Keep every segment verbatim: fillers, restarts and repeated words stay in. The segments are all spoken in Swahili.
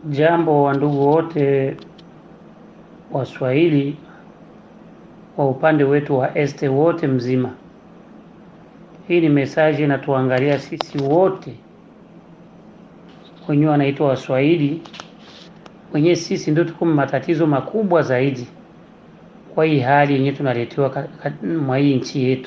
Jambo wa ndugu wote Waswahili wa upande wetu wa este wote mzima. Hii ni message inatuangalia sisi wote wenyewe wanaitwa Waswahili, wenyewe sisi ndio tuko matatizo makubwa zaidi kwa hii hali yenyewe tunaletewa mwa hii nchi yetu.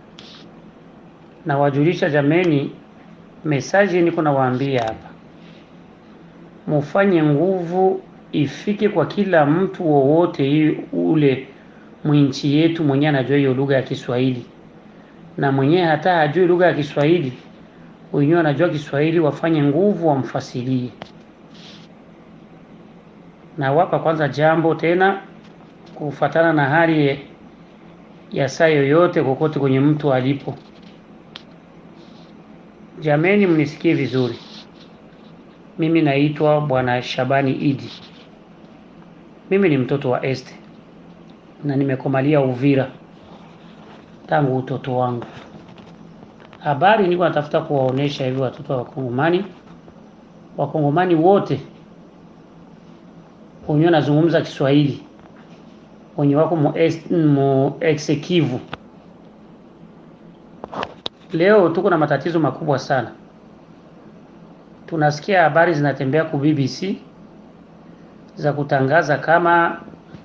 Na wajulisha jameni, message niko nawaambia hapa, mufanye nguvu ifike kwa kila mtu wowote ule mwinchi yetu mwenye anajua hiyo lugha ya Kiswahili, na mwenye hata hajui lugha ya Kiswahili, wenyewe anajua Kiswahili, wafanye nguvu wamfasilie. Na wapa kwanza jambo tena kufuatana na hali ya saa yoyote kokote kwenye mtu alipo. Jameni, mnisikie vizuri. Mimi naitwa Bwana Shabani Idi. Mimi ni mtoto wa este na nimekomalia Uvira tangu utoto wangu. Habari niko natafuta kuwaonesha hivi watoto wa Kongomani, Wakongomani wote wenye wanazungumza Kiswahili, wenye wako mo, mo exekivu. Leo tuko na matatizo makubwa sana. Tunasikia habari zinatembea ku B B C za kutangaza kama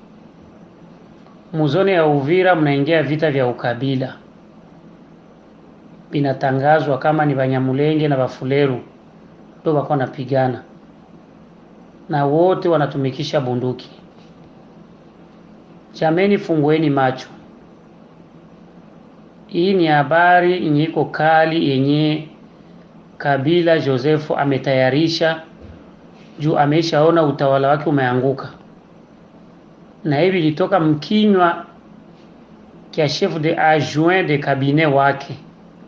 muzone ya Uvira mnaingia vita vya ukabila. Binatangazwa kama ni Banyamulenge na Bafuleru ndio wako wanapigana, na wote wanatumikisha bunduki. Jameni, fungueni macho. Hii ni habari yenye iko kali, yenye Kabila Joseph ametayarisha juu ameshaona utawala wake umeanguka. Na hivi litoka mkinywa kia chef de adjoint de cabinet wake.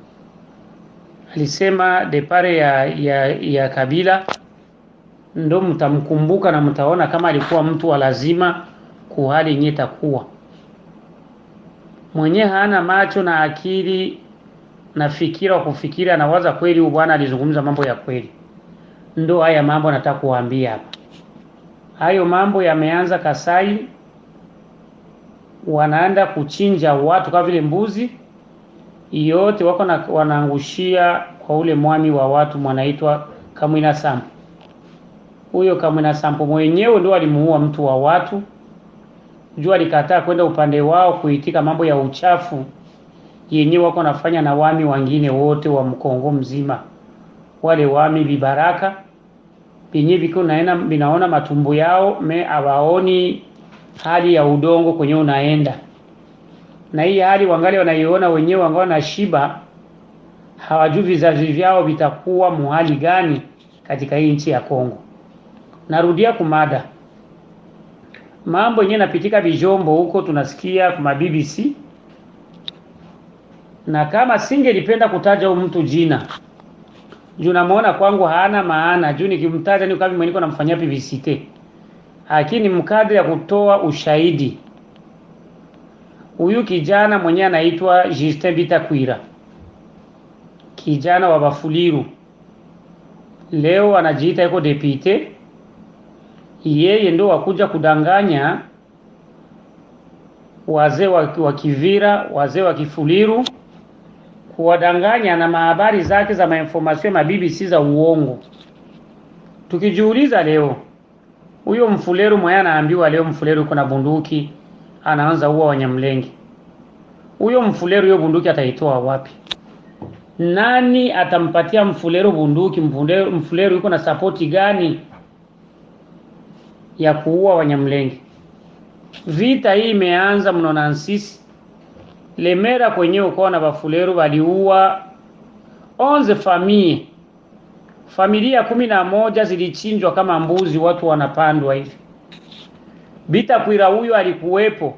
Alisema depare ya, ya, ya Kabila ndo mtamkumbuka na mtaona kama alikuwa mtu wa lazima kuhali yenye takuwa. Mwenye hana macho na akili na fikira wa kufikiri, anawaza kweli huyu bwana alizungumza mambo ya kweli. Ndo haya mambo nataka kuambia hapa. Hayo mambo yameanza Kasai, wanaenda kuchinja watu kama vile mbuzi, yote wako na wanaangushia kwa ule mwami wa watu mwanaitwa Kamwina Sampo. Huyo Kamwina Sampo mwenyewe ndio alimuua mtu wa watu. Jua alikataa kwenda upande wao kuitika mambo ya uchafu yenyewe wako nafanya na wami wengine wote wa Mkongo mzima. Wale wami vibaraka penye biko naena binaona matumbo yao me awaoni hali ya udongo kwenye unaenda. Na hii hali wangali wanaiona wenyewe, wangali na shiba, hawajui vizazi vyao vitakuwa muhali gani katika hii nchi ya Kongo. Narudia kumada. Mambo yenyewe napitika bijombo huko tunasikia kuma B B C. Na kama singelipenda kutaja huyu mtu jina, juu namuona kwangu hana maana, juu nikimtaja ni kama mweniko namfanyia publicity. Lakini mkadri ya kutoa ushahidi, huyu kijana mwenye anaitwa Justin Bitakwira, kijana wa Bafuliru, leo anajiita yuko depute. Yeye ndo wakuja kudanganya wazee wa Kivira, wazee wa Kifuliru, kuwadanganya na mahabari zake za mainformation ma B B C za uongo. Tukijiuliza leo, huyo Mfuleru mwenye anaambiwa leo Mfuleru kuna bunduki anaanza uwa Wanyamulenge, huyo Mfuleru hiyo bunduki ataitoa wapi? Nani atampatia Mfuleru bunduki? Mfuleru, Mfuleru yuko na support gani ya kuua Wanyamulenge? Vita hii imeanza mnona sisi Lemera kwenye uko na Bafuleru waliua onze familia. Familia kumi na moja zilichinjwa kama mbuzi, watu wanapandwa hivi. Bitakwira huyo alikuwepo.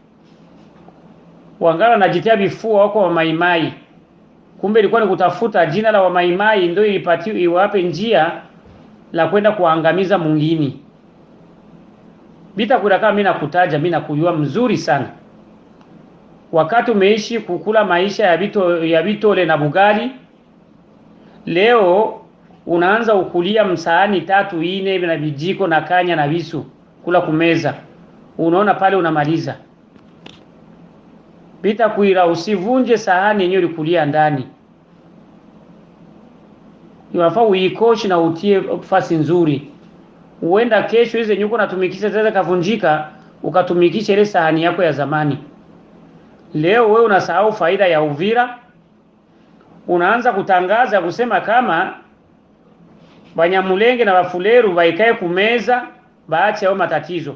Wangala najitia bifua wako wa Maimai. Kumbe ilikuwa ni kutafuta jina la wa Maimai ndio ipatiwe iwape njia la kwenda kuangamiza mwingine. Bitakwira kama mimi nakutaja, mimi nakujua mzuri sana. Wakati umeishi kukula maisha ya bito ya bitole na bugali, leo unaanza ukulia msaani tatu ine na vijiko na kanya na visu kula kumeza, unaona pale unamaliza. Bitakwira usivunje sahani yenyewe ulikulia ndani. Unafaa uikoshi na utie fasi nzuri. Uenda kesho hizo nyuko natumikisha zaza kavunjika, ukatumikisha ile sahani yako ya zamani. Leo wewe unasahau faida ya Uvira, unaanza kutangaza kusema kama Banyamulenge na Bafuleru baikae kumeza baache au matatizo.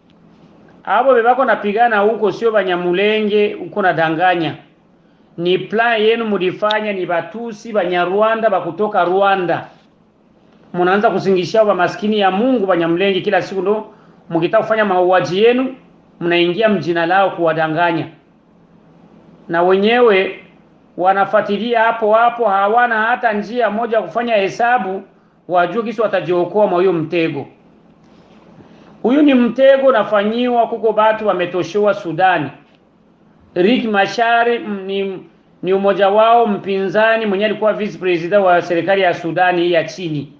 Abo bebako napigana huko sio Banyamulenge, uko na danganya. Ni plan yenu mlifanya, ni Batusi Banyarwanda bakutoka Rwanda. Mnaanza kusingisha wa maskini ya Mungu Banyamulenge kila siku, ndo mkitaka kufanya mauaji yenu mnaingia mjina lao kuwadanganya. Na wenyewe wanafuatilia hapo hapo, hawana hata njia moja kufanya hesabu wajue kisi watajiokoa mwa huyo mtego. Huyu ni mtego nafanyiwa kuko batu wametoshewa Sudani. Riek Machar ni, ni umoja wao mpinzani mwenye alikuwa vice president wa serikali ya Sudani ya chini.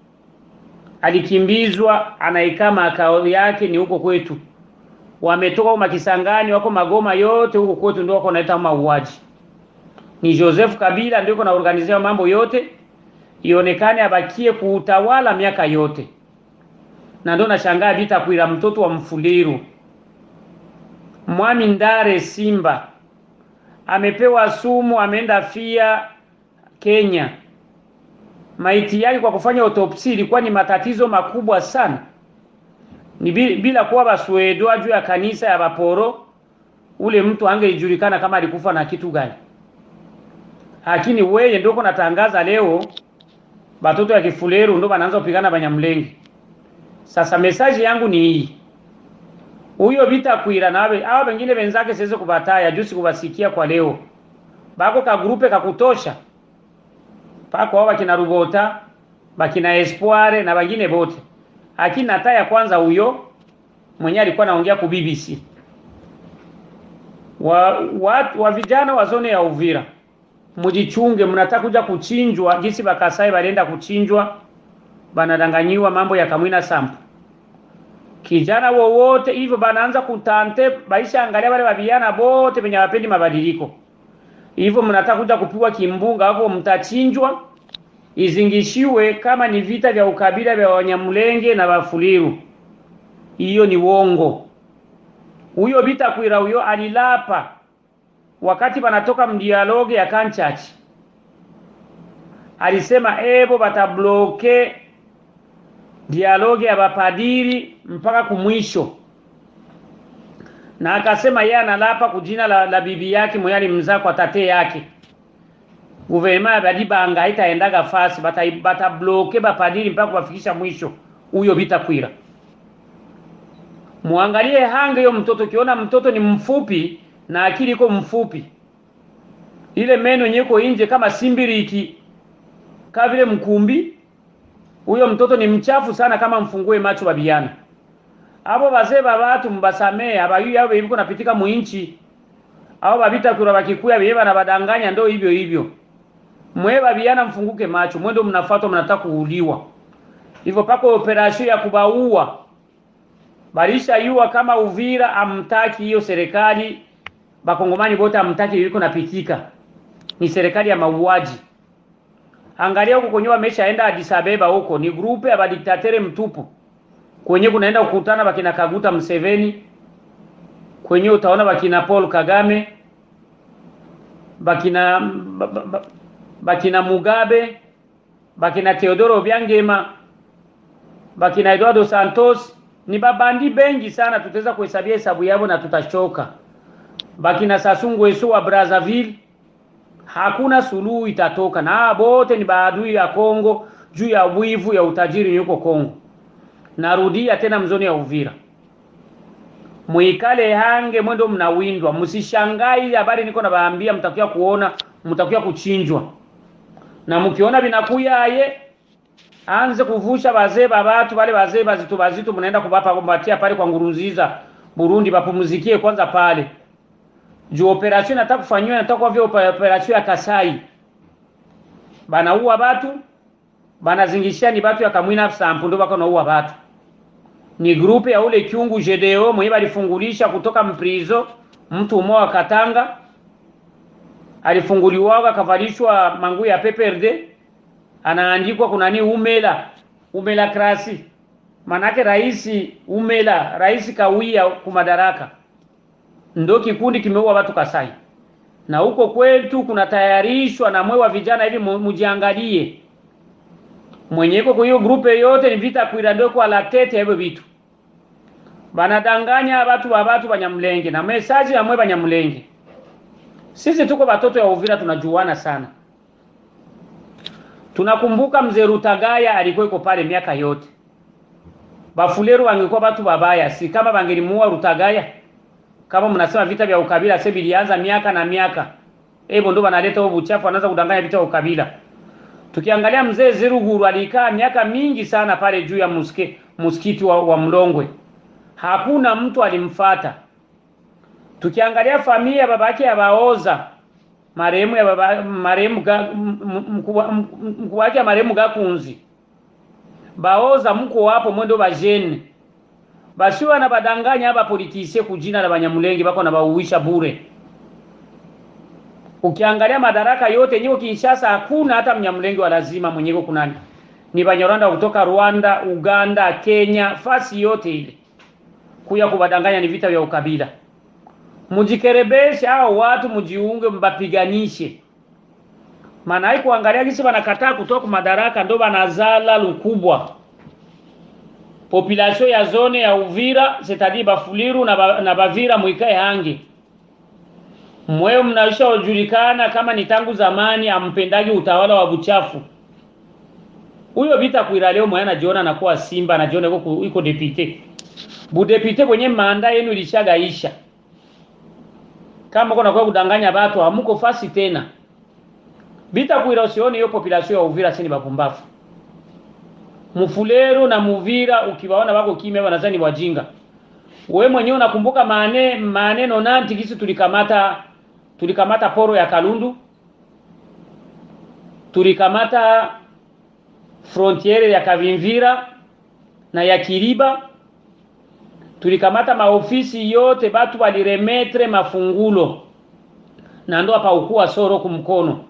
Alikimbizwa, anaikaa makao yake ni huko kwetu. Wametoka Makisangani, wako Magoma, yote huko kwetu ndio wako naita mauaji. Ni Joseph Kabila ndio na organizea mambo yote ionekane abakie kuutawala miaka yote. Na ndio nashangaa Bitakwira mtoto wa Mfuliru, Mwami Ndare Simba amepewa sumu, ameenda fia Kenya. Maiti yake kwa kufanya autopsi ilikuwa ni matatizo makubwa sana. Ni bila kuwa baswedwa juu ya kanisa ya Baporo, ule mtu angelijulikana kama alikufa na kitu gani. Lakini wewe ndio unatangaza leo batoto ya Kifuleru ndio wanaanza kupigana Banyamulenge. Sasa message yangu ni hii. Huyo Bitakwira nawe hao wengine wenzake siweze kubataya juzi kubasikia kwa leo. Bako ka grupe kakutosha. Pako hao kina Rubota, bakina Espoir na wengine bote. Lakini nataya kwanza huyo mwenye alikuwa anaongea ku B B C. Wa, wa, wa vijana wa zone ya Uvira, mujichunge, mnataka kuja kuchinjwa jinsi Bakasai balenda kuchinjwa, banadanganyiwa mambo ya Kamwina Sampu. Kijana wowote hivyo banaanza kutante, baisha angalia wale wabiana bote penye wapendi mabadiliko. Hivyo mnataka kuja kupigwa kimbunga hapo, mtachinjwa, izingishiwe kama ni vita vya ukabila vya Wanyamulenge na Bafuliru. Hiyo ni uongo. Huyo Bitakwira huyo alilapa wakati banatoka mdialoge ya Kanchachi. Alisema ebo batabloke dialoge ya bapadiri mpaka kumwisho. Na akasema yeye analapa kujina la, la bibi yake mwenye mzaa kwa tate yake. Guvernema ya Badibanga haitaendaga fasi, bata batabloke bapadiri mpaka kuwafikisha mwisho. Huyo Bitakwira. Muangalie hange yo mtoto, kiona mtoto ni mfupi na akili iko mfupi. Ile meno nyeko nje kama simbiriki kama vile mkumbi. Huyo mtoto ni mchafu sana kama mfungue macho babiana. Abo bazee babatu mbasamee abayu yao biko napitika muinchi. Abo Babitakwira bakikuya beba na badanganya ndo hivyo hivyo. Mwe babiana mfunguke macho, mwendo mnafuatwa mnataka kuuliwa. Hivyo pako operation ya kubaua. Barisha yua kama Uvira amtaki hiyo serikali, bakongomani bote amtaki yuko napitika. Ni serikali ya mauaji. Angalia huko kwenye wameshaenda Addis Ababa huko, ni grupe ya badiktatere mtupu. Kwenye kunaenda kukutana bakina Kaguta Museveni, kwenye utaona bakina Paul Kagame, bakina ba, ba, ba, bakina Mugabe, bakina Teodoro Obiangema, bakina Eduardo Santos. Ni babandi bengi sana, tutaweza kuhesabia hesabu yao na tutachoka. Bakina Sassou Nguesso wa Brazzaville, hakuna suluhu itatoka. Na bote ni baadui ya Kongo juu ya wivu ya utajiri yuko Kongo. Narudia tena mzoni ya Uvira. Muikale hange mwendo mnawindwa, msishangai habari niko na baambia mtakuya kuona, mtakuya kuchinjwa. Na mkiona binakuya aye anze kuvusha bazee babatu wale bazee bazito bazito mnaenda kubapa kumbatia pale kwa Ngurunziza Burundi, bapumuzikie kwanza pale. Juu operation nataka kufanywa, nataka kwa vile operation ya Kasai. Banaua batu banazingishia ni batu ya Kamwina Sampu ndo bako naua batu. Ni grupe ya ule Kyungu Jedeo mwenye alifungulisha kutoka mprizo, mtu mmoja wa Katanga alifunguliwa akavalishwa mangu ya P P R D, anaandikwa kuna ni Umela Umela Krasi, manake raisi Umela, raisi kawia kumadaraka. Ndo kikundi kimeua watu Kasai. Na huko kwetu kuna tayarishwa na mwe wa vijana hivi mujiangalie. Mwenyeko kwa hiyo grupe yote ni vita kuira ndio kwa la tete hivyo vitu. Banadanganya watu wa watu Banyamulenge na message ya mwe Banyamulenge. Sisi tuko watoto ya Uvira tunajuana sana. Tunakumbuka mzee Rutagaya alikuwa yuko pale miaka yote. Bafuleru wangekuwa watu babaya, si kama bangelimuua Rutagaya. Kama mnasema vita vya ukabila sasa bilianza miaka na miaka. Ebo ndo banaleta huo uchafu wanaanza kudanganya vita vya ukabila. Tukiangalia mzee Ziruguru alikaa miaka mingi sana pale juu ya muske, muskiti wa, wa Mlongwe. Hakuna mtu alimfuata. Tukiangalia familia babake ya Baoza, marehemu ya baba marehemu mkuu wake marehemu Gakunzi. Baoza mko wapo mwendo bajene. Basiwa na badanganya hapa politisie kujina la Banyamulenge bako na bauisha bure. Ukiangalia madaraka yote nyiko Kinshasa hakuna hata Mnyamulenge wa lazima mwenyeko kunani. Ni Banyarwanda kutoka Rwanda, Uganda, Kenya, fasi yote ile. Kuya kubadanganya ni vita vya ukabila. Mujikerebeshe hao watu mujiunge mbapiganishe. Maana hii kuangalia kisi wanakataa kutoka madaraka ndo banazala lukubwa. Population ya zone ya Uvira, c'est-à-dire Bafuliru na, ba, na Bavira muikae hangi. Mweo mnaisha ujulikana kama ni tangu zamani ampendagi utawala wa buchafu. Huyo vita kuira leo mwana jiona na kuwa Simba na jiona yuko yuko depute. Bu depute kwenye manda yenu ilishagaisha. Kama kuna kwa kudanganya watu hamuko fasi tena. Vita kuira usioni hiyo population ya Uvira sini bapumbafu. Mufulero na Muvira ukiwaona wako kimya wanazani wajinga. Wewe mwenyewe unakumbuka maane maneno nanti kisi tulikamata tulikamata poro ya Kalundu. Tulikamata frontiere ya Kavimvira na ya Kiriba. Tulikamata maofisi yote batu waliremetre mafungulo. Na ndo hapa ukua soro kumkono.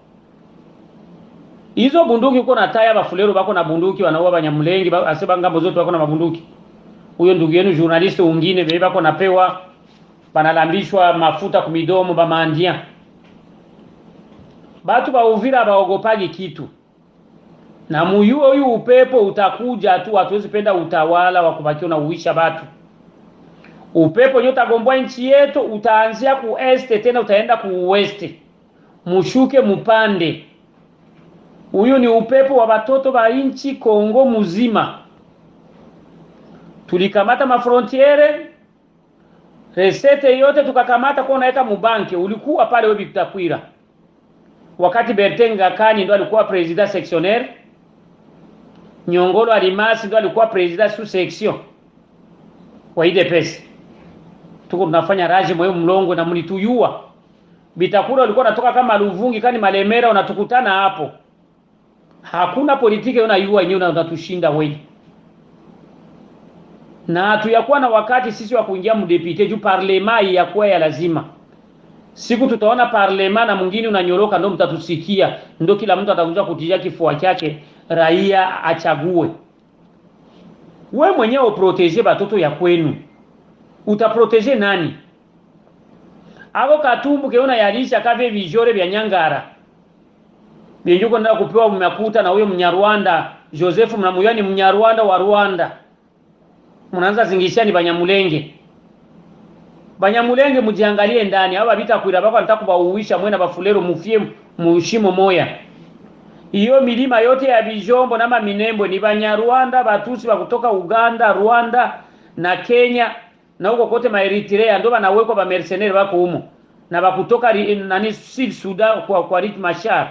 Hizo bunduki uko na taya Bafulero bako na bunduki wanaua Banyamulenge aseba ngambo zote bako na mabunduki. Huyo ndugu yenu journalist wengine bebe bako napewa banalambishwa mafuta kumidomo ba maandia. Batu ba Uvira baogopagi kitu. Na muyuo huyu upepo utakuja tu, hatuwezi penda utawala wa kubaki na uisha batu. Upepo nyota gomboa nchi yetu utaanzia ku este tena utaenda ku west. Mushuke mupande. Huyu ni upepo wa batoto ba inchi Kongo muzima. Tulikamata mafrontiere, resete yote tukakamata kwa unaeka mubanke. Ulikuwa pale wewe Bitakwira. Wakati Bertin Ngakani ndo alikuwa president sectionnaire, Nyongolo Alimasi ndo alikuwa president sous section wa I D P S. Tuko tunafanya raji mwe Mlongo na mlituyua. Bitakura ulikuwa unatoka kama Luvungi kani Malemera unatukutana hapo. Hakuna politiki unayua yenyewe unatushinda wewe. Na tuyakuwa na wakati sisi wa kuingia mdepite juu parlema ya kwa ya lazima. Siku tutaona parlema na mwingine unanyoroka ndo mtatusikia, ndo kila mtu atakuja kutijia kifua chake raia achague. Wewe mwenyewe uprotege batoto ya kwenu. Utaprotege nani? Ako Katumbu keona yalisha kave vijore vya Nyangara. Bijuko ndio kupewa mmakuta na huyo Mnyarwanda Joseph mnamuyani Mnyarwanda wa Rwanda. Mnaanza zingisha ni Banyamulenge. Banyamulenge mujiangalie ndani. Hao bita kuira bako anataka kubauisha mwena Bafulero mufie mushimo moya. Iyo milima yote ya Bijombo na Minembo ni Banyarwanda, Batusi wa kutoka Uganda, Rwanda na Kenya na huko kote ma Eritrea ndo banawekwa ba mercenaires bako humo. Na bakutoka nani Sud Sudan kwa kwa Riek Machar.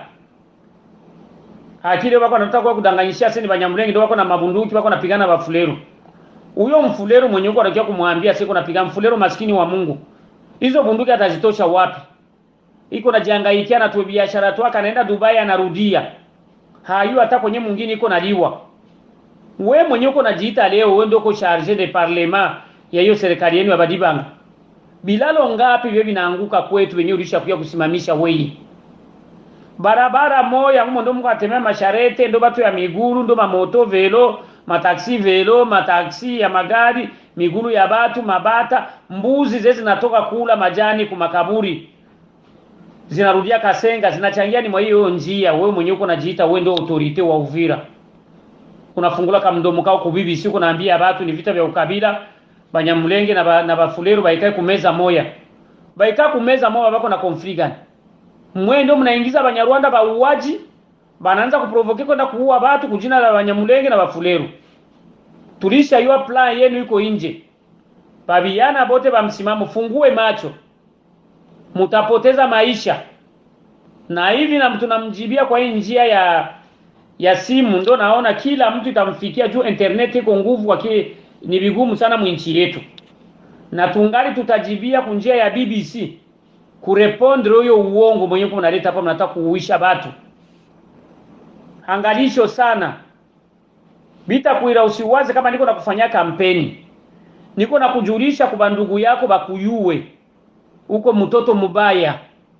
Akile bako anataka kudanganyishia sisi Banyamulenge ndo bako na mabunduki bako napigana Bafulero. Huyo Mfulero mwenye uko anakia kumwambia siko napiga Mfulero maskini wa Mungu. Hizo bunduki atazitosha wapi? Iko na jangaikia na tu biashara tu anaenda Dubai anarudia. hayu hata kwenye mwingine iko naliwa. We mwenye uko najiita leo wewe ndio uko charge de parlement ya hiyo serikali yenu ya Badibanga. Bilalo ngapi vile vinaanguka kwetu wenyewe ulishakuja kusimamisha wewe? Barabara moya humo ndo mko atemea masharete, ndo batu ya miguru, ndo mamoto velo, mataksi velo, mataksi ya magari, miguru ya batu, mabata, mbuzi zezi zinatoka kula majani kumakaburi. Zinarudia Kasenga, zinachangia ni mwa hiyo njia. Wewe mwenyewe uko najiita wewe ndio autorite wa Uvira. Unafungula kama mdomo kao ku B B C kunaambia watu ni vita vya ukabila, Banyamulenge na ba, na Bafuleru baikae kumeza moya. Baikae kumeza moya bako na conflict gani? Mwe ndio mnaingiza Banyarwanda ba uwaji, banaanza kuprovoke kwenda kuua watu kujina la Banyamulenge na Bafuleru. Tulisha hiyo plan yenu iko nje. Babiana bote ba msimamo, fungue macho. Mutapoteza maisha. Na hivi na mtu namjibia kwa hii njia ya ya simu ndo naona kila mtu itamfikia juu internet iko nguvu wake ni vigumu sana mwinchi yetu. Na tungali tutajibia kwa njia ya B B C kurepondre huyo uongo mwenyewe mnaleta hapa mnataka kuuisha watu. Angalisho sana. Bita kuira usiwaze kama niko na kufanya kampeni. Niko na kujulisha kwa ndugu yako bakuyue. Uko mtoto mubaya.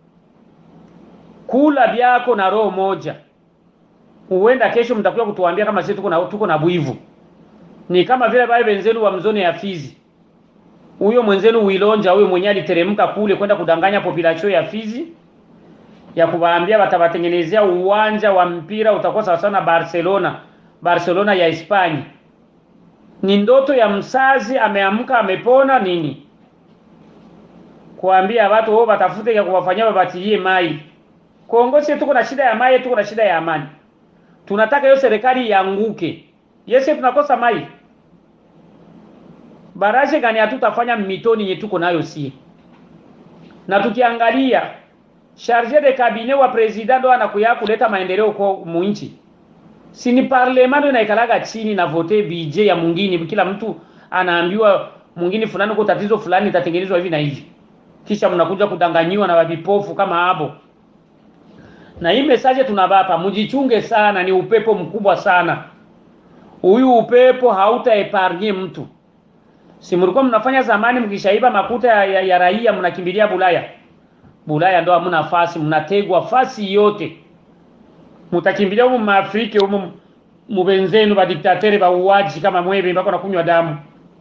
Kula byako na roho moja. Uenda kesho mtakuwa kutuambia kama sisi tuko na tuko na buivu. Ni kama vile bale benzenu wa mzone ya Fizi. Huyo mwenzenu Wilonja huyo mwenye aliteremka kule kwenda kudanganya population ya Fizi ya kuwaambia watawatengenezea uwanja wa mpira utakuwa sawa sana Barcelona, Barcelona ya Hispania. Ni ndoto ya msazi ameamka amepona nini? Kuambia watu wao watafute ya kuwafanyia wabatilie mai. Kongo sisi tuko na shida ya mai, tuko na shida ya amani. Tunataka hiyo serikali ianguke. Yese tunakosa mai. Baraje gani hatutafanya mitoni yetu tuko nayo si. Na tukiangalia charge de cabinet wa president ndo anakuya kuleta maendeleo kwa muinchi. Si ni parlement ndo inaikalaga chini na vote budget ya mwingine, kila mtu anaambiwa mwingine fulani kwa tatizo fulani itatengenezwa hivi na hivi. Kisha mnakuja kudanganyiwa na wabipofu kama hapo. Na hii message tunabapa, mjichunge sana, ni upepo mkubwa sana. Huyu upepo hautaepargne mtu. Si mlikuwa mnafanya zamani mkishaiba makuta ya, ya, ya raia mnakimbilia Bulaya. Bulaya ndo hamna nafasi, mnategwa fasi yote. Mtakimbilia huko Maafrika huko mubenzenu ba diktateri ba uwaji kama mwebe mbako na kunywa damu.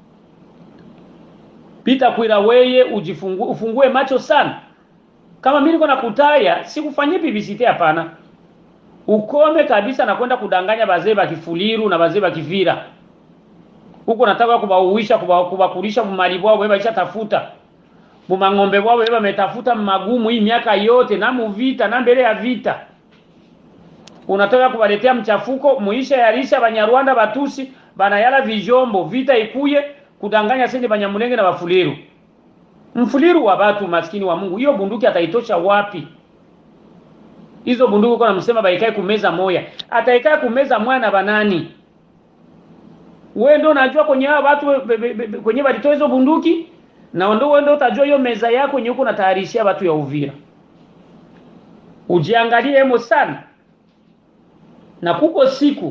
Pita kuira weye ujifungue ufungue macho sana. Kama mimi niko nakutaya sikufanyia publicity hapana. Ukome kabisa na kwenda kudanganya bazee ba Kifuliru na bazee ba Kivira. Huko nataka kubauisha kubakulisha mumali wao wewe baisha tafuta. Mumangombe wao wewe wametafuta magumu hii miaka yote na muvita na mbele ya vita. Unataka kubaletea mchafuko muisha yalisha Banyarwanda Batusi banayala vijombo vita ikuye kudanganya sende Banyamulenge na Bafuliru. Mfuliru wa watu maskini wa Mungu, hiyo bunduki ataitosha wapi? Hizo bunduki kwa msema baikae kumeza moya. Ataikae kumeza mwana banani? Wewe ndio unajua kwenye hao watu kwenye walitoa hizo bunduki na ndio wewe ndio utajua hiyo meza yako yenye uko natayarishia watu ya Uvira. Ujiangalie hemo sana. Na kuko siku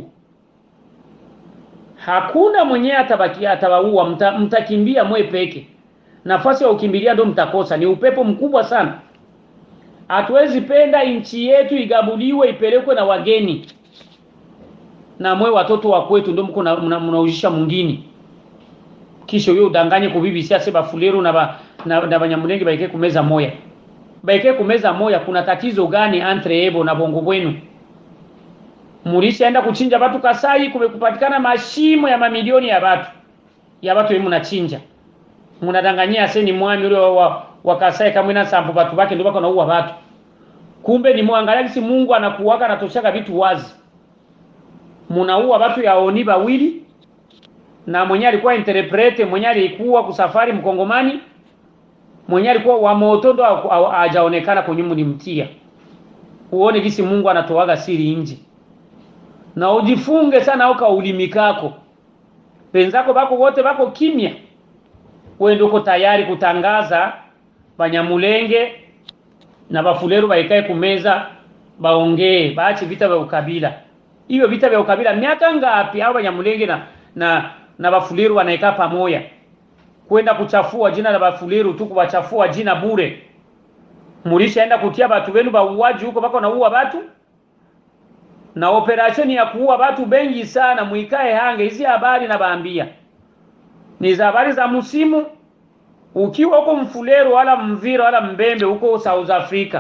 hakuna mwenye atabakia atawaua, mtakimbia mta mwe peke. Nafasi ya ukimbilia ndo mtakosa, ni upepo mkubwa sana. Hatuwezi penda inchi yetu igabuliwe ipelekwe na wageni. Na mwe watoto wa kwetu ndo mko mnaujisha mwingine. Kisha yeye udanganye ku B B C ase Bafuleru na ba, na, na Banyamulenge baike kumeza moya. Baike kumeza moya, kuna tatizo gani entre ebo na bongo bwenu? Mulishaenda kuchinja watu Kasai, kumekupatikana mashimo ya mamilioni ya watu. Ya watu wenu mnachinja. Mnadanganyia seni mwami yule wa, wa, wa Kasai kama ina sampu watu wake ndio bako naua watu. Kumbe ni muangalia si Mungu anakuwaka anatoshaka vitu wazi. Munaua watu ya oni bawili na mwenye alikuwa interprete, mwenye alikuwa kusafari Mkongomani, mwenye alikuwa wa moto ndo hajaonekana kwenye mlimtia. Uone gisi Mungu anatoaga siri nje. Na ujifunge sana uka ulimi kako. Penzako bako wote bako kimya. Wewe ndio uko tayari kutangaza Banyamulenge na Bafuleru baikae kumeza baongee, baache vita vya ukabila. Hiyo vita vya ukabila miaka ngapi hao Banyamulenge na na na Bafuliru wanaika pamoja kwenda kuchafua jina la Bafuliru tu, kuwachafua jina bure. Mulishaenda kutia watu wenu bauaji huko bako na uwa watu na operation ya kuua watu bengi sana. Muikae hange hizi habari na baambia ni za habari za msimu. Ukiwa huko Mfuleru wala Mvira wala Mbembe huko South Africa,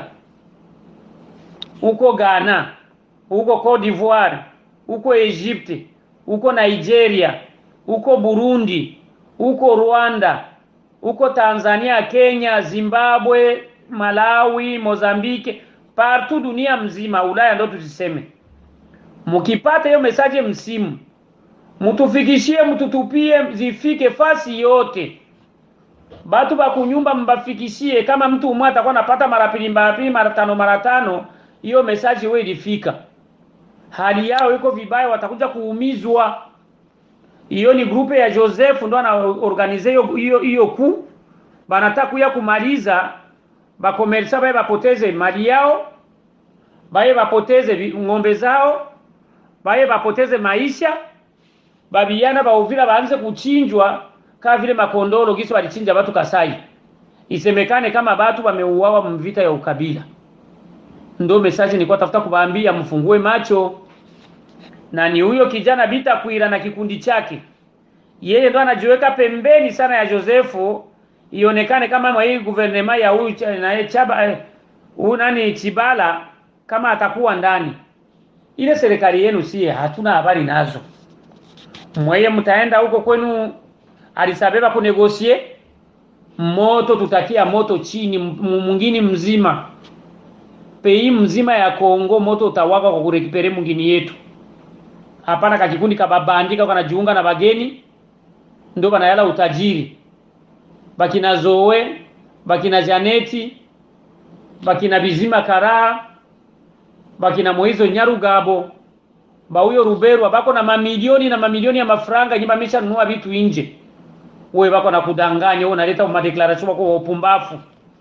huko Ghana, huko Cote d'Ivoire, huko Egypte, huko Nigeria, huko Burundi, huko Rwanda, huko Tanzania, Kenya, Zimbabwe, Malawi, Mozambique, partout dunia mzima, Ulaya ndo tusiseme. Mukipata hiyo message msimu, mutufikishie, mututupie, zifike fasi yote. Batu ba kunyumba mbafikishie, kama mtu umwa atakuwa anapata mara pili mara pili mara tano mara tano, hiyo message wewe ilifika. Hali yao iko vibaya, watakuja kuumizwa. Hiyo ni grupe ya Joseph ndo ana organize hiyo hiyo hiyo ku banataka kuya kumaliza ba komersa bae bapoteze mali yao, bae bapoteze ng'ombe zao, bae bapoteze maisha, babiana ba Uvira baanze kuchinjwa kama vile makondoro gisi walichinja watu Kasai. Isemekane kama watu wameuawa mvita ya ukabila. Ndio message nilikuwa tafuta kubaambia mfungue macho. Na ni huyo kijana Bita Kwira na kikundi chake. Yeye ndo anajiweka pembeni sana ya Josefu, ionekane kama mwa hii guvernema ya huyu na yeye Chaba huyu nani Chibala kama atakuwa ndani. Ile serikali yenu sie hatuna habari nazo. Mweye mtaenda huko kwenu alisabeba kunegosie moto, tutakia moto chini mwingine mzima. Pei mzima ya Kongo moto utawaka kwa kurekipere mwingine yetu. Hapana kakikundi kababandika kanajiunga na bageni ndio banayala utajiri. Bakina Zoe, bakina Janeti, bakina Bizima Karaa, bakina Moizo Nyarugabo, ba huyo Ruberu bako na mamilioni na mamilioni ya mafranga nyima mesha nunua vitu nje. Wewe bako na kudanganya, wewe unaleta madeclaration kwa upumbafu.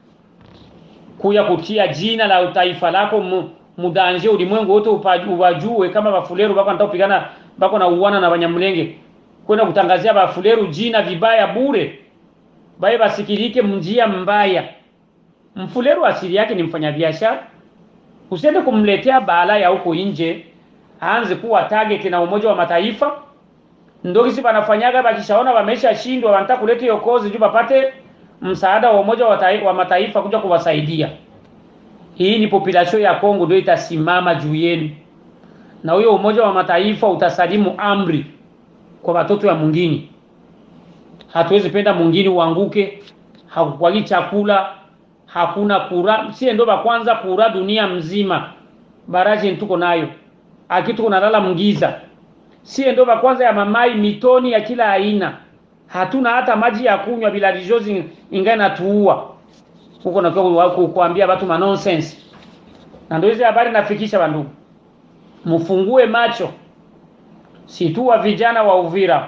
Kuya kutia jina la utaifa lako mu, mudanje ulimwengu wote ubajue kama Bafuleru bako nataka kupigana bako na uwana na Banyamulenge. Kwenda kutangazia Bafuleru jina vibaya bure. Bae basikilike mjia mbaya. Mfuleru asili yake ni mfanyabiashara. Usiende kumletea bala ya huko nje, aanze kuwa target na Umoja wa Mataifa. Ndio kisi banafanyaga bakishaona wamesha shindwa wanataka kuleta hiyo kozi juu bapate msaada wa Umoja wa Mataifa kuja kuwasaidia. Hii ni population ya Kongo ndio itasimama juu yenu. Na huyo Umoja wa Mataifa utasalimu amri kwa watoto ya mwingine. Hatuwezi penda mwingine uanguke, hakukwagi chakula, hakuna kura. Sie ndo ba kwanza kura dunia mzima. Baraji ntuko nayo. Akitu kunalala mgiza. Sie ndo ba kwanza ya mamai mitoni ya kila aina. Hatuna hata maji ya kunywa bila rijozi ingana tuua. Huko na kwa kuambia watu ma nonsense. Na ndio hizo habari nafikisha bandugu. Mfungue macho. Si tu wa vijana wa Uvira.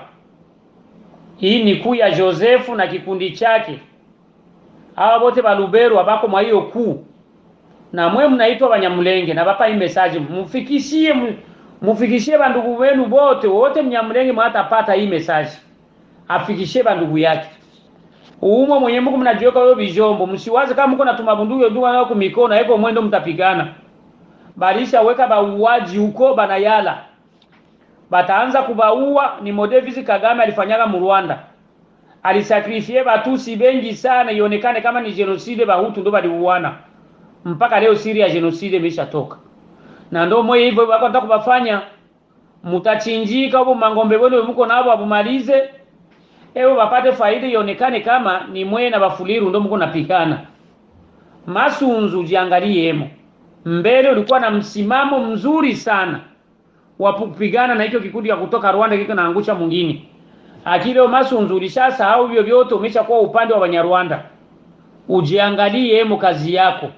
Hii ni kuu ya Josefu na kikundi chake. Hawa bote baluberu abako mwa hiyo kuu. Na mwe mnaitwa Banyamulenge na bapa hii message mfikishie mfikishie bandugu wenu bote wote Mnyamulenge mwatapata hii message. Afikishie bandugu yake. Uumwe mwenye Mungu mnajiweka hiyo bijombo, msiwaze kama mko natuma bunduki ndio nao kumikono hapo mwendo mtapigana. Balisha weka bauaji huko banayala. Bataanza kubaua ni Modevisi Kagame alifanyaga mu Rwanda. Alisakrifie Batusi bengi sana ionekane kama ni genocide Bahutu ndo baliuana. Mpaka leo siri ya genocide imeshatoka. Na ndio moyo hivyo wako nataka kubafanya mutachinjika hapo mangombe wenu mko nabo abumalize. Ewe wapate faida ionekane kama ni mwe na Bafuliru ndo mko napikana. Masunzu jiangalie hemo. Mbele ulikuwa na msimamo mzuri sana wapupigana na hicho kikundi ya kutoka Rwanda kiko naangusha mwingine. Akile Masunzu ulishasahau hivyo vyote, umeshakuwa upande wa Banyarwanda. Ujiangalie hemo kazi yako.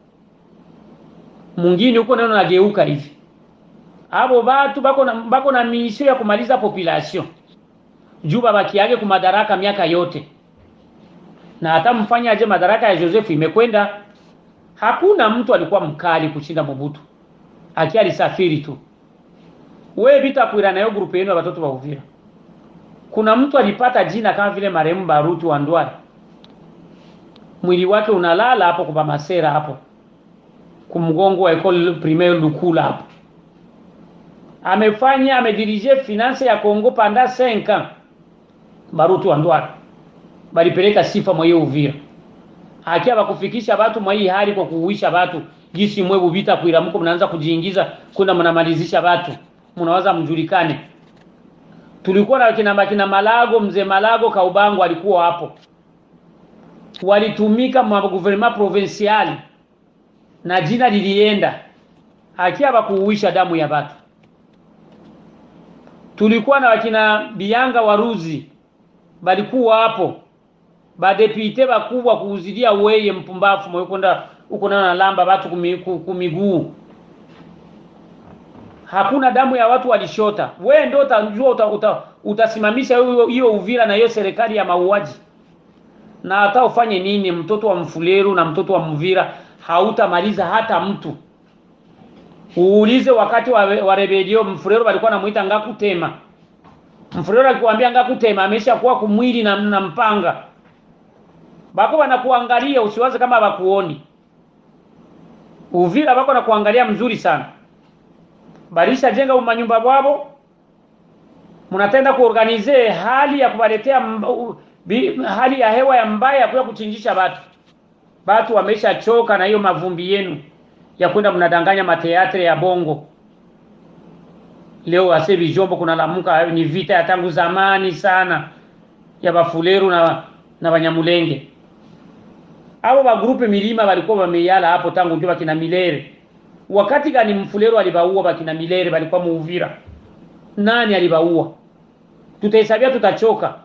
Mwingine huko neno nageuka hivi. Abo batu bako na bako na mission ya kumaliza population. Juba baki yake ku madaraka miaka yote. Na hata mfanya aje madaraka ya Joseph imekwenda. Hakuna mtu alikuwa mkali kushinda Mobutu. Aki alisafiri tu. Wewe Bitakwira nayo grupu yenu ya watoto wa Uvira. Kuna mtu alipata jina kama vile marehemu Baruti wa Ndwari. Mwili wake unalala hapo kwa Masera hapo. Kumgongo wa Ecole Primaire Lukula hapo. Amefanya amedirige finance ya Kongo panda cinq ans. Baruti wa Ndwari. Balipeleka sifa mwa hiyo Uvira. Akia bakufikisha watu mwa hii hali kwa kuuisha watu. Jinsi mwebu Bitakwira mko mnaanza kujiingiza kuna mnamalizisha watu. Mnawaza mjulikane. Tulikuwa na kina makina Malago, mzee Malago Kaubango alikuwa hapo. Walitumika mwa gouvernement provincial na jina lilienda. Akia bakuuisha damu ya watu. Tulikuwa na wakina Bianga Waruzi balikuwa hapo. Badepite bakubwa kuuzidia weye mpumbafu mwe kwenda uko na lamba watu kumiguu. Hakuna damu ya watu walishota. Wewe ndio utajua uta, uta, utasimamisha hiyo Uvira na hiyo serikali ya mauaji. Na hata ufanye nini mtoto wa Mfuleru na mtoto wa Mvira hautamaliza hata mtu. Uulize wakati wa, wa rebelio Mfuleru walikuwa wanamuita Ngakutema. Mfuleru alikwambia Ngakutema ameshakuwa kumwili na, na mpanga. Bako wanakuangalia usiwaze kama bakuoni. Uvira bako wanakuangalia mzuri sana. Barisha jenga umanyumba wao. Mnatenda kuorganize hali ya kubaletea hali ya hewa ya mbaya kwa kuchinjisha watu. Watu wameshachoka na hiyo mavumbi yenu ya kwenda mnadanganya mateatre ya bongo. Leo asebi jombo kuna lamuka ni vita ya tangu zamani sana ya Bafuleru na na Banyamulenge. Hao ba grupe milima walikuwa wameyala hapo tangu ndio kina Milere. Wakati gani Mfuleru alibaua bakina Milere balikuwa muuvira? Nani alibaua? Tutahesabia tutachoka.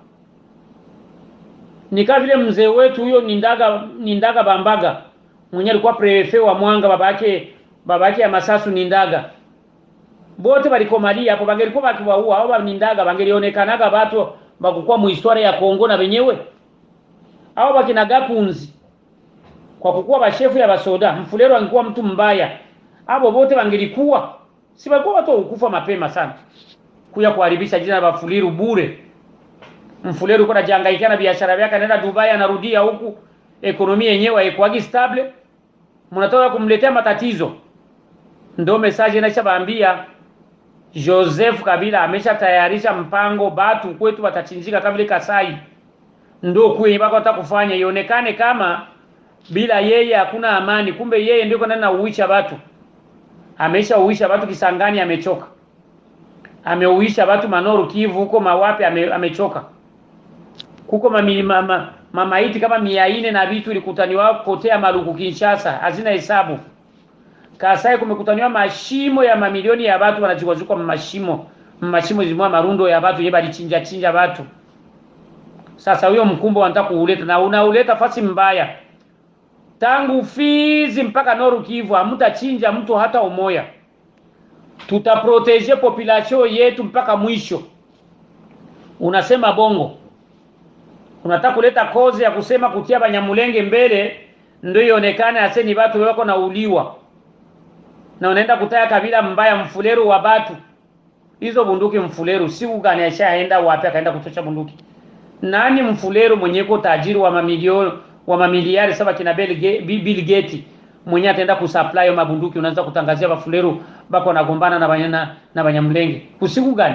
Nika vile mzee wetu huyo Nindaga Nindaga Bambaga mwenye alikuwa prefet wa Mwanga babake babake ya Masasu Nindaga. Bote balikomalia hapo bangelikuwa bakiwaua hao Nindaga bangelionekanaga watu bakukua mu historia ya Kongo na wenyewe. Hao bakina Gakunzi kwa kukua bashefu ya basoda Mfuleru angekuwa mtu mbaya. Abo bote bangelikuwa si balikuwa watu ukufa mapema sana. Kuya kuharibisha jina la Bafuleru bure. Mfuleru kuna jangaikana biashara yake anaenda Dubai anarudia huku ekonomia yenyewe haikuagi stable. Mnatoka kumletea matatizo. Ndio message inashabaambia Joseph Kabila amesha tayarisha mpango batu kwetu watachinjika kama vile Kasai. Ndio kwenye bako atakufanya ionekane kama bila yeye hakuna amani, kumbe yeye ndio kana na uisha watu. Amesha uisha watu Kisangani amechoka. Ameuisha watu Manoru Kivu huko mawapi ame, amechoka. Kuko mama mama mamaiti kama mia nne na vitu ilikutaniwa kotea Maluku Kinshasa hazina hesabu. Kasai kumekutaniwa mashimo ya mamilioni ya watu wanajikwazukwa mashimo. Mashimo zimwa marundo ya watu yeba lichinja chinja watu. Sasa huyo mkumbo wanataka kuuleta na unauleta fasi mbaya. Tangu Fizi mpaka Noru Kivu hamtachinja mtu hata umoya. Tutaprotege population yetu mpaka mwisho. Unasema bongo. Unataka kuleta kozi ya kusema kutia Banyamulenge mbele ndio ionekane aseni watu wako na uliwa. Na unaenda kutaya Kabila mbaya Mfuleru wa batu. Hizo bunduki Mfuleru siku gani ashaenda wapi akaenda kutosha bunduki? Nani Mfuleru mwenyeko tajiri wa mamilioni wa mamiliari saba kina Bill Gates mwenye ataenda kusupply mabunduki unaanza kutangazia Bafuleru bako nagombana na banyana na Banyamulenge. Kusiku gani?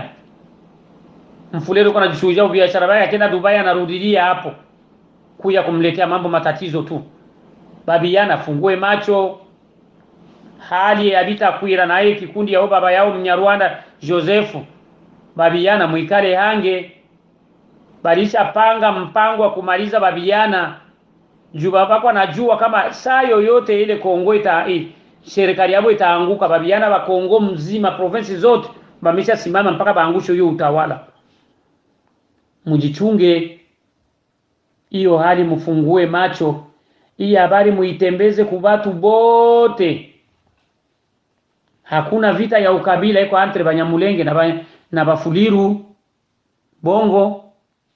Mfuleru kuna jishuhudia biashara yake akienda Dubai anarudilia hapo kuja kumletea mambo matatizo tu. Babiana fungue macho. Hali ya Bitakwira na yeye kikundi ya baba yao Mnyarwanda Joseph Babiana muikale hange balisha panga mpango wa kumaliza Babiana juba bako anajua kama saa yoyote ile Kongo ita eh, serikali yao itaanguka Babiana wa Kongo mzima province zote bamesha simama mpaka baangushe hiyo utawala. Mujichunge hiyo hali mfungue macho hii habari muitembeze kwa watu bote. Hakuna vita ya ukabila iko entre Banyamulenge na ba, na Bafuliru bongo.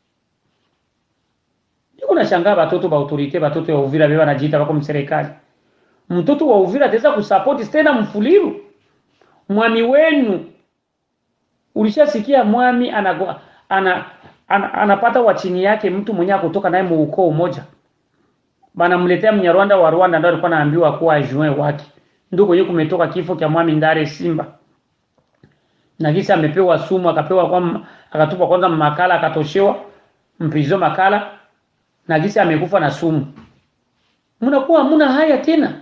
Niko nashangaa watoto ba autorite watoto wa Uvira beba najiita wako mserikali. Mtoto wa Uvira ataweza kusupport tena Mfuliru. Mwami wenu Ulishasikia mwami ana, ana, ana, anapata wa chini yake mtu mwenye kutoka naye muukoo mmoja. Bana mletea Mnyarwanda wa Rwanda ndio alikuwa anaambiwa kuwa ajuwe wake. Ndio kwenye kumetoka kifo cha mwami Ndare Simba. Na kisa amepewa sumu, akapewa kwa akatupa kwanza makala, akatoshewa mprizo makala, na kisa amekufa na sumu. Mnakuwa hamuna haya tena.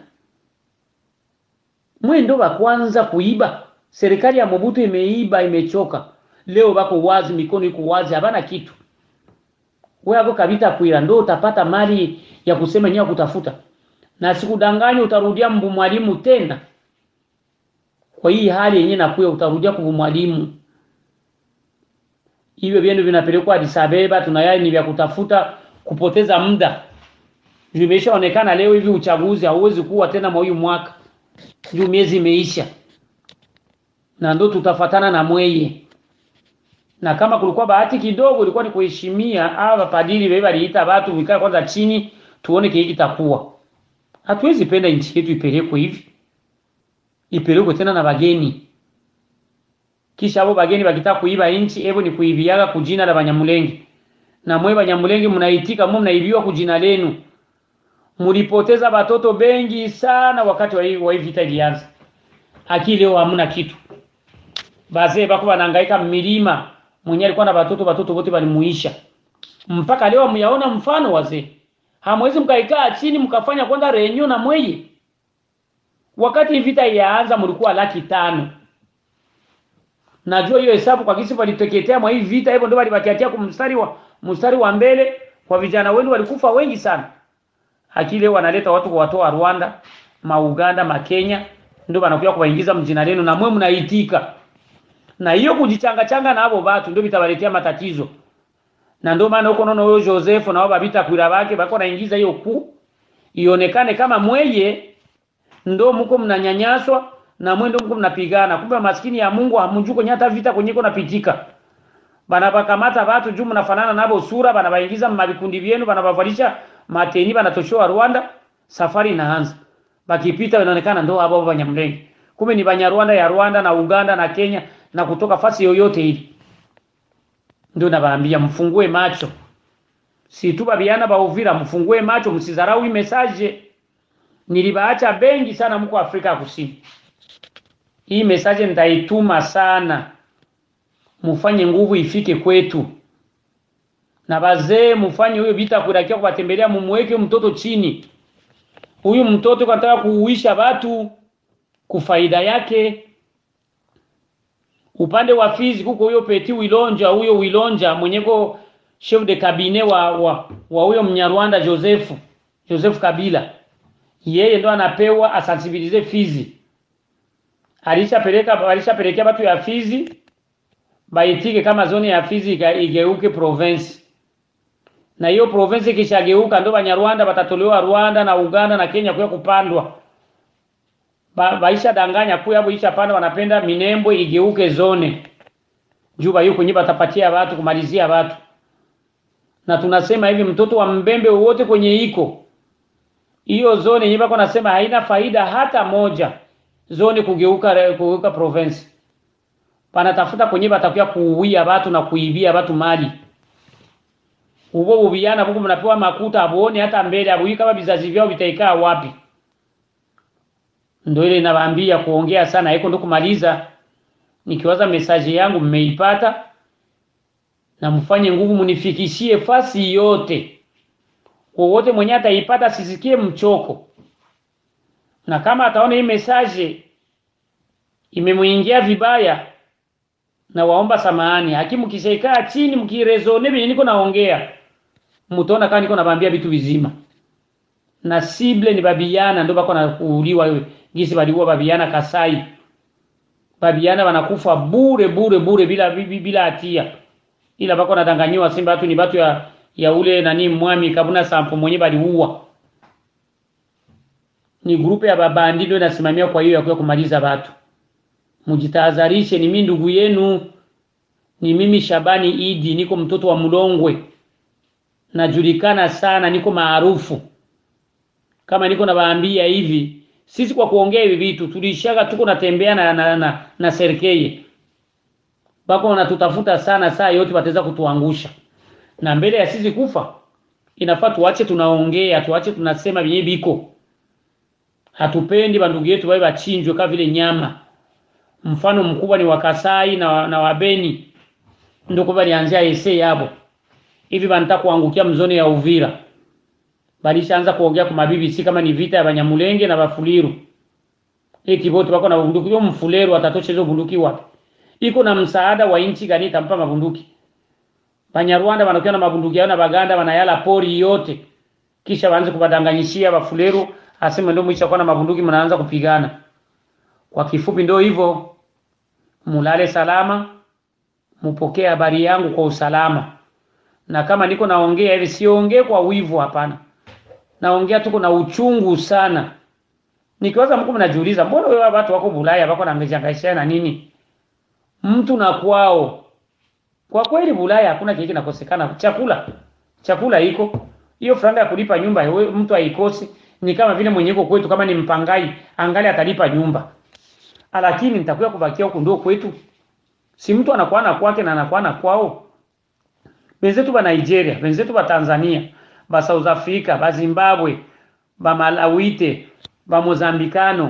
Mwe ndo wa kwanza kuiba. Serikali ya Mobutu imeiba, imechoka. Leo bako wazi, mikono iko wazi, habana kitu. Wewe hapo kabita kuira ndo utapata mali ya kusema nyewe kutafuta. Na sikudanganya utarudia mbu mwalimu tena. Kwa hii hali yenyewe nakuya utarudia kubu mwalimu. Hivyo vyenu vinapelekwa Addis Ababa, tunayai ni vya kutafuta kupoteza muda. Vimeshaonekana leo hivi uchaguzi hauwezi kuwa tena mwa huyu mwaka. Juu miezi imeisha. Na ndo tutafatana na mweye. Na kama kulikuwa bahati kidogo ilikuwa ni kuheshimia hawa padiri wale waliita watu vikae kwanza chini tuone kile kitakuwa. Hatuwezi penda nchi yetu ipelekwe hivi. Ipelekwe tena na bageni. Kisha abo bageni bakitaka kuiba nchi, hebu ni kuibiaga kujina la Banyamulenge. Na mwe Banyamulenge mnaitika, mwe mnaibiwa kujina lenu. Mulipoteza watoto bengi sana wakati wa hii wa vita ilianza. Akili leo hamna kitu. Bazee bako wanahangaika milima, mwenye alikuwa na watoto watoto wote walimuisha. Mpaka leo myaona mfano wazee. Hamwezi mkaikaa chini mkafanya kwanza renyo na mweye. Wakati vita yaanza mlikuwa laki tano. Najua hiyo hesabu kwa kisi waliteketea mwa hii vita, hivyo ndio walibatiatia kumstari wa mstari wa mbele, kwa vijana wenu walikufa wengi sana. Akili wanaleta watu kwa watoa Rwanda, ma Uganda, ma Kenya, ndio wanakuja kuwaingiza mjina lenu na mwe mnaitika. Na hiyo kujichanga changa na hapo watu ndio vitawaletea matatizo. Na ndio maana huko naona huyo Joseph na wao babita kuira wake bako naingiza hiyo ku ionekane kama mweye ndio mko mnanyanyaswa na mwe ndio mko mnapigana. Kumbe maskini ya Mungu hamjuko nyata vita kwenyeko napitika. Bana bakamata watu juu mnafanana nabo sura, bana baingiza mabikundi vyenu, bana bavalisha mateni, bana toshoa Rwanda, safari inaanza. Bakipita inaonekana ndio hapo Banyamulenge. Kumbe ni Banyarwanda ya Rwanda na Uganda na Kenya na kutoka fasi yoyote hili. Ndio nabaambia mfungue macho. Si tu babiana ba Uvira, mfungue macho, msizarau hii message. Nilibaacha bengi sana mko Afrika Kusini. Hii message nitaituma sana. Mufanye nguvu ifike kwetu. Na bazee mufanye huyo vita kurakia kubatembelea, mumweke mtoto chini. Huyu mtoto kanataka kuuisha watu kufaida yake. Upande wa Fizi kuko huyo Peti Wilonja, huyo Wilonja mwenyeko chef de cabinet wa wa, wa huyo Mnyarwanda Joseph Joseph Kabila. Yeye ndo anapewa asensibilize Fizi. Alishapeleka alishapelekea watu ya Fizi baitike kama zone ya Fizi igeuke province. Na hiyo province kishageuka ndo Banyarwanda batatolewa Rwanda na Uganda na Kenya kwa kupandwa. Ba, baisha danganya kuya boisha panda wanapenda Minembwe igeuke zone. Juba yuko nyiba tapatia watu kumalizia watu. Na tunasema hivi mtoto wa Mbembe wote kwenye iko. Hiyo zone nyiba kwa nasema haina faida hata moja. Zone kugeuka kugeuka province. Panatafuta kwenye batakuya kuuwia watu na kuibia watu mali. Ubo ubiana buku mnapewa makuta abone hata mbele abuyi kama bizazi vyao vitaikaa wapi. Ndio ile ninawaambia kuongea sana haiko ndo kumaliza. Nikiwaza message yangu mmeipata na mfanye nguvu munifikishie fasi yote. Kwa wote mwenye ataipata sisikie mchoko. Na kama ataona hii message imemuingia vibaya na waomba samahani. Hakimu kisaikaa chini mkirezone vile niko naongea. Mutaona kama niko nawaambia vitu vizima. Na sible ni babiana ndo bako na kuuliwa wewe. Gisi baliua babiana Kasai. Babiana wanakufa bure bure bure bila bila hatia. Ila bako nadanganywa simba watu ni watu ya ya ule nani mwami Kabuna Sampo mwenye baliua. Ni grupe ya babandi ndio inasimamia kwa hiyo ya kuya kumaliza watu. Mujitahadharishe, ni mimi ndugu yenu. Ni mimi Shabani Idi, niko mtoto wa Mulongwe. Najulikana sana, niko maarufu. Kama niko nawaambia hivi, sisi kwa kuongea hivi vitu tulishaga tuko natembea na na, na, na Serikeye. bako wanatutafuta sana, saa yote wataweza kutuangusha. Na mbele ya sisi kufa inafaa tuache tunaongea, tuache tunasema vyenye biko. Hatupendi bandugu yetu wae bachinjwe kama vile nyama. Mfano mkubwa ni Wakasai na na Wabeni. Ndio kwa balianzia ese yabo. Hivi banataka kuangukia mzone ya Uvira. Balishaanza kuongea kwa mabibi si kama ni vita ya Banyamulenge na Bafuliru. Eti bote wako na bunduki, yo Mfuleru atatosha hizo bunduki wapi? Iko na msaada wa inchi gani tampa mabunduki? Banyarwanda wanakuwa na mabunduki yao na Baganda wanayala pori yote. Kisha waanze kubadanganyishia Bafuleru, aseme ndio mwisho kwa na mabunduki mnaanza kupigana. Kwa kifupi ndio hivyo. Mulale salama, mupokee habari yangu kwa usalama. Na kama niko naongea hivi siongee kwa wivu, hapana. Naongea tuko na uchungu sana. Nikiwaza mko mnajiuliza mbona wewe watu wako Bulaya wako naangaisha na nini? Mtu na kwao. Kwa kweli Bulaya hakuna kile kinakosekana. Chakula. Chakula iko. Hiyo franga ya kulipa nyumba wewe mtu haikosi. Ni kama vile mwenyeko kwetu kama ni mpangai angali atalipa nyumba. Lakini nitakuwa kubakia huko ndio kwetu. Si mtu anakuwa na kwake na anakuwa na kwao. Wenzetu ba Nigeria, wenzetu ba Tanzania, ba South Africa, ba Zimbabwe, ba Malawite, ba Mozambikano,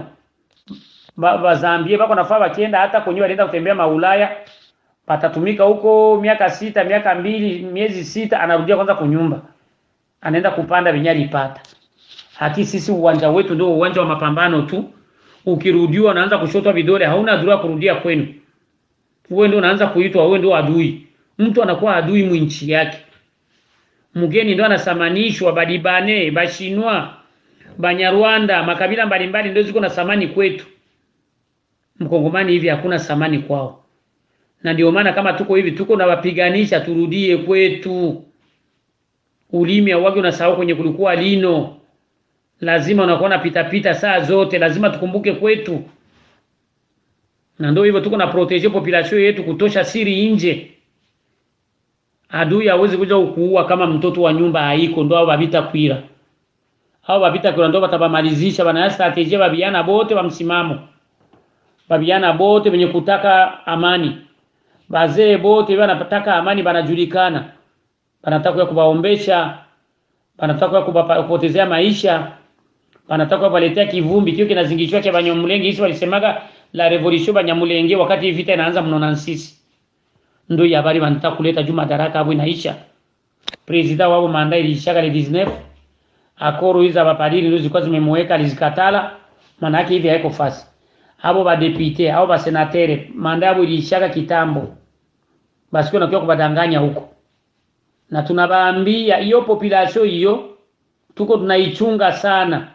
ba, ba Zambia bako nafaa bakienda hata kwenye walienda kutembea maulaya, patatumika huko miaka sita, miaka mbili, miezi sita, anarudia kwanza kunyumba. Anaenda kupanda vinyali pata. Haki sisi uwanja wetu ndio uwanja wa mapambano tu. Ukirudiwa unaanza kushotwa vidole, hauna dhurua kurudia kwenu. Wewe ndio unaanza kuitwa, wewe ndio adui. Mtu anakuwa adui mwinchi yake. Mgeni ndio anasamanishwa, Badibane, Bashinwa, Banyarwanda, makabila mbalimbali ndio ziko na samani kwetu. Mkongomani hivi hakuna samani kwao. Na ndio maana kama tuko hivi tuko na wapiganisha turudie kwetu. Ulimi wake unasahau kwenye kulikuwa lino. Lazima unakuwa na pita pita saa zote, lazima tukumbuke kwetu. Na ndio hivyo tuko na protege population yetu kutosha siri nje. Adui hawezi kuja kuua kama mtoto wa nyumba haiko, ndio hao babita kwira. Hao babita kwira ndio batabamalizisha, bana strategia babiana bote wa msimamo. Babiana bote wenye kutaka amani. Bazee bote wanataka amani banajulikana. Banataka kubaombesha, banataka kupotezea maisha, banataka kuwaletea kivumbi kio kinazingishwa cha Banyamulenge. Hizo walisemaga la revolution Banyamulenge wakati vita inaanza mnona sisi. Ndio ya habari wanataka kuleta juu madaraka hapo inaisha. President wao manda ilishaka le dix-neuf. Akoro hizo bapadiri ndio zilikuwa zimemweka alizikatala. Maana yake hivi haiko fasi. Hapo ba deputy, hao ba senateur, manda yao ilishaka kitambo. Basi kuna kwa kubadanganya huko. Na tunabaambia hiyo population hiyo tuko tunaichunga sana.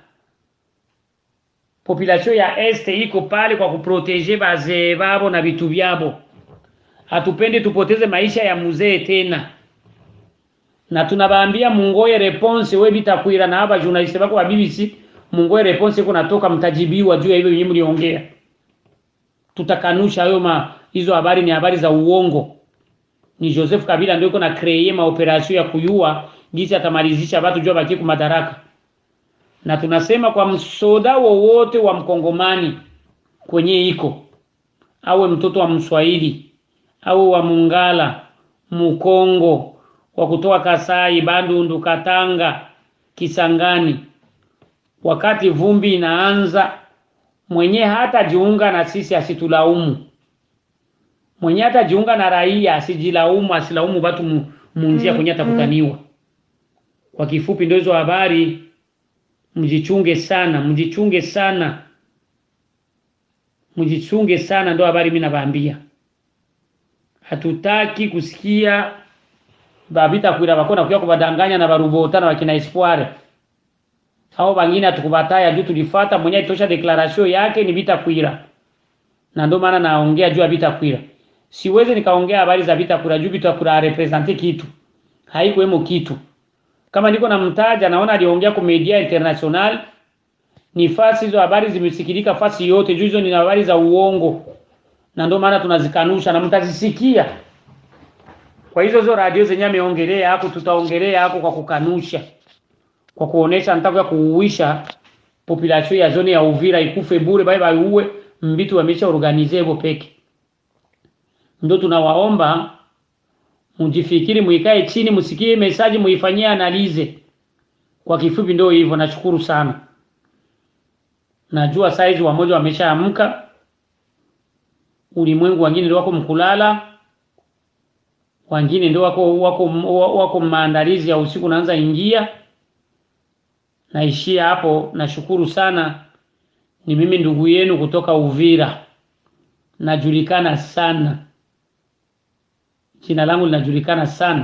Population ya este iko pale kwa kuproteger bazee babo na vitu vyabo. Hatupendi tupoteze maisha ya muzee tena. Na tunabaambia mungoye response we bitakwira na haba journalist bako wa B B C, mungoye response iko natoka mtajibiwa juu ya hivyo yenyewe mliongea. Tutakanusha hayo ma hizo habari ni habari za uongo. Ni Joseph Kabila ndio yuko na create ma operation ya kuyua jinsi atamalizisha watu jua baki ku madaraka. Na tunasema kwa msoda wowote wa mkongomani kwenye iko, awe mtoto wa Mswahili, au wa Mungala, Mukongo, wa kutoa Kasai, Bandundu, Katanga, Kisangani, wakati vumbi inaanza, mwenye hata jiunga na sisi asitulaumu. Mwenye hata jiunga na raia asijilaumu, asilaumu watu munjia kwenye atakutaniwa. Kwa kifupi ndio hizo habari, mjichunge sana, mjichunge sana. Mjichunge sana ndio habari mimi nawaambia. Hatutaki kusikia babita kuira bakona kuya kubadanganya na barubota na wakina Espoir. Hao bangine atukubataya juu tulifuata mwenye itosha declaration yake ni vita kuira. Na ndio maana naongea juu ya vita kuira. Siwezi nikaongea habari za vita kuira juu vita kuira represent kitu. Haikuwemo kitu. Kama niko na mtaja naona aliongea kwa media international, ni fasi hizo habari zimesikilika fasi yote juu hizo ni habari za uongo. Na ndio maana tunazikanusha na mtazisikia. Kwa hizo zo radio zenye ameongelea hapo tutaongelea hapo kwa kukanusha. Kwa kuonesha nataka kuuisha population ya zone ya Uvira ikufe bure bye bye uwe mbitu wamesha organize hapo peke. Ndio tunawaomba mjifikiri, muikae chini, msikie message, muifanyie analize. Kwa kifupi ndio hivyo. Nashukuru sana. Najua saizi wamoja wameshaamka, ulimwengu wengine ndio wako mkulala, wengine ndio wako wako wako maandalizi ya usiku naanza ingia. Naishia hapo. Nashukuru sana. Ni mimi ndugu yenu kutoka Uvira. Najulikana sana. Jina langu linajulikana sana.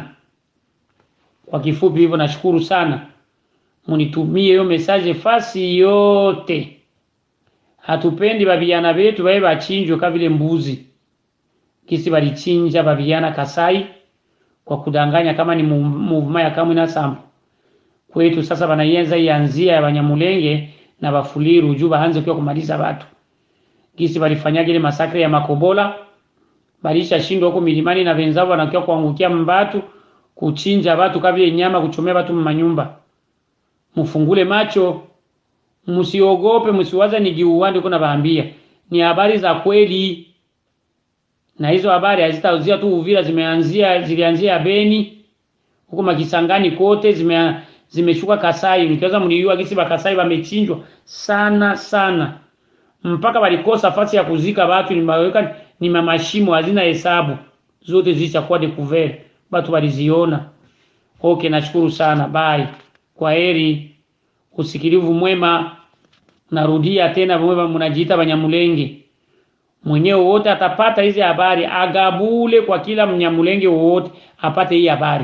Kwa kifupi hivyo, nashukuru sana. Munitumie hiyo message fasi yote. Hatupendi babiana betu bae bachinjwe kama vile mbuzi. Kisi balichinja babiana Kasai kwa kudanganya kama ni movement ya Kamwina Sampo. Kwetu sasa banayenza ianzia ya Banyamulenge na Bafuliru juu baanze kwa kumaliza watu. Kisi balifanyage ile masakre ya Makobola, balisha shindwa huko milimani na wenzao wanakia kuangukia mbatu, kuchinja watu kama vile nyama, kuchomea watu manyumba. Mufungule macho, msiogope, msiwaza ni giuwande kuna baambia. Ni habari za kweli. Na hizo habari hazitauzia tu Uvira, zimeanzia zilianzia Beni, huko Makisangani kote zime zimeshuka Kasai. Nikiweza mliua kisi ba Kasai wamechinjwa sana sana. Mpaka walikosa nafasi ya kuzika watu, ni maweka ni mamashimo hazina hesabu. Zote zilizokuwa découvert, watu waliziona. Okay, nashukuru sana. Bye. Kwa heri. Usikilivu mwema. Narudia tena, mwema mnajiita Banyamulenge. Mwenyewe wote atapata hizi habari, agabule kwa kila Mnyamulenge wote apate hii habari.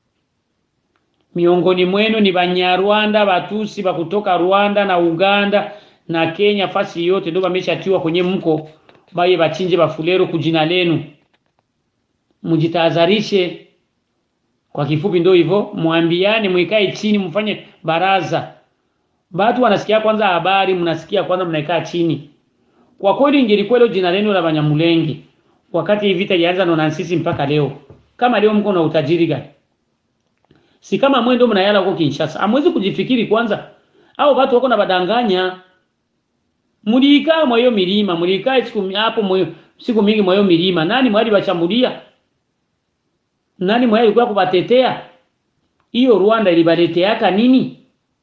Miongoni mwenu ni Banyarwanda, Batusi ba kutoka Rwanda na Uganda na Kenya, fasi yote ndio wameshatiwa kwenye mko baye bachinje Bafulero kujina lenu. Mjitahazarishe. Kwa kifupi ndio hivyo, muambiane, muikae chini, mfanye baraza. Watu wanasikia kwanza habari, mnasikia kwanza, mnaikaa chini. Kwa kweli ingelikuwa leo jina lenu la Banyamulenge wakati hii vita ilianza na sisi mpaka leo. Kama leo mko na utajiri gani? Si kama mwendo mnayala huko Kinshasa. Hamwezi kujifikiri kwanza. Au watu wako na badanganya. Mulikaa moyo milima, mulikaa siku hapo moyo siku mingi moyo milima. Nani mwali bachambulia? Nani mwali alikuwa kubatetea? Hiyo Rwanda ilibaleteaka nini?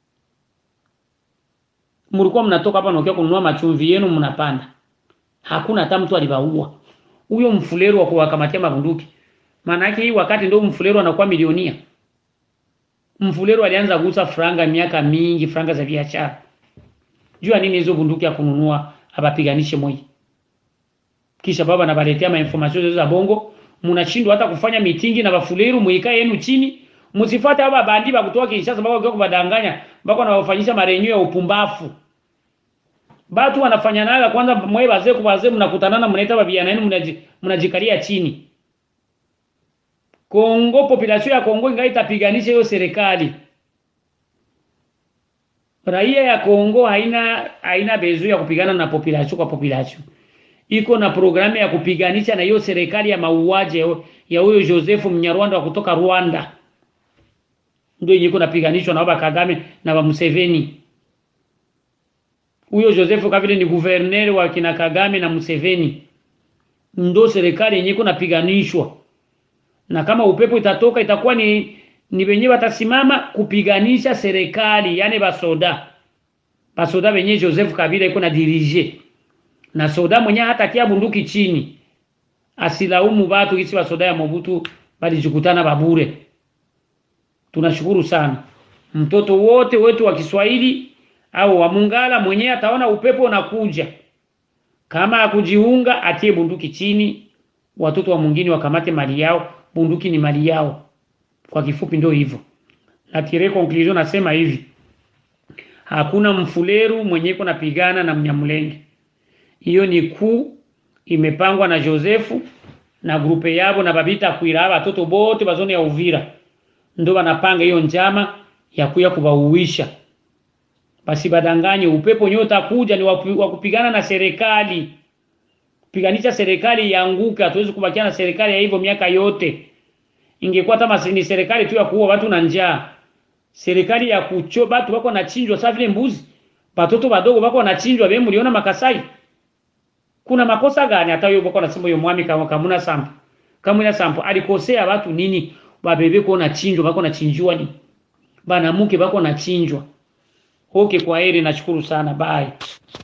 Mlikuwa mnatoka hapa na kununua machumvi yenu mnapanda. Hakuna hata mtu alibaua. Huyo Mfulero wa kuwakamatia mabunduki. Maana yake hii wakati ndio Mfulero anakuwa milionia. Mfulero alianza kugusa franga miaka mingi, franga za biashara. Jua nini hizo bunduki ya kununua abapiganishe moyo. Kisha baba anabaletea ma information za bongo, mnashindwa hata kufanya mitingi na Bafulero, muikae yenu chini. Msifuate haba bandi ba kutoa Kinshasa baba kwa kubadanganya, bako na wafanyisha marenyo ya upumbafu. Batu wanafanya naga kwanza mwe bazee kwa bazee, mnakutanana mnaita babiana yenu, mnajikalia chini. Kongo, population ya Kongo ingai tapiganisha hiyo serikali. Raia ya Kongo haina haina bezu ya kupigana na population kwa population. Iko na programu ya kupiganisha na hiyo serikali ya mauaji ya huyo Joseph Mnyarwanda wa kutoka Rwanda. Ndio yenye iko napiganishwa na baba Kagame na baba Museveni. Huyo Joseph Kabila ni governor wa kina Kagame na Museveni. Ndio serikali yenye iko napiganishwa. Na kama upepo itatoka itakuwa ni ni wenyewe watasimama kupiganisha serikali, yani basoda. Basoda wenyewe Joseph Kabila iko na dirige. Na soda mwenyewe hata kia bunduki chini. Asilaumu watu kisi basoda ya Mobutu balijikutana babure. Tunashukuru sana. Mtoto wote wetu wa Kiswahili au wa Mungala mwenyewe ataona upepo unakuja. Kama akujiunga atie bunduki chini, watoto wa mwingine wakamate mali yao, bunduki ni mali yao. Kwa kifupi ndio hivyo. Na tire conclusion nasema hivi. Hakuna Mfuleru mwenye iko napigana na Mnyamulenge. Hiyo ni kuu imepangwa na Josefu na grupe yabo na babita kuira watoto bote bazoni ya Uvira. Ndio wanapanga hiyo njama ya kuya kubauisha. Basi badanganye upepo nyota kuja ni wa kupigana na serikali. Kupiganisha serikali ianguke, hatuwezi kubakia na serikali ya hivyo miaka yote. Ingekuwa kama ni serikali tu ya kuua watu na njaa. Serikali ya kucho watu wako na chinjwa sawa vile mbuzi. Watoto wadogo wako na chinjwa, wewe mliona Makasai. Kuna makosa gani hata hiyo boko nasema hiyo mwami kama Kamwina Sampo? Kamwina Sampo alikosea watu nini? Babebe kuona chinjwa bako na chinjwa ni bana mke bako na chinjwa. Okay, kwa heri, nashukuru sana, bye.